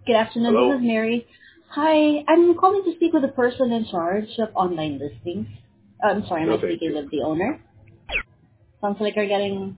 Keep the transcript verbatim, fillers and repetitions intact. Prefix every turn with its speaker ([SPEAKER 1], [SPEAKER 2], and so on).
[SPEAKER 1] Good afternoon. This is
[SPEAKER 2] Hello?
[SPEAKER 1] Mary. Hi, I'm calling to speak with the person in charge of online listings. Uh, I'm sorry, am
[SPEAKER 2] No,
[SPEAKER 1] I
[SPEAKER 2] thank
[SPEAKER 1] speaking
[SPEAKER 2] you.
[SPEAKER 1] with the owner? Sounds like you're getting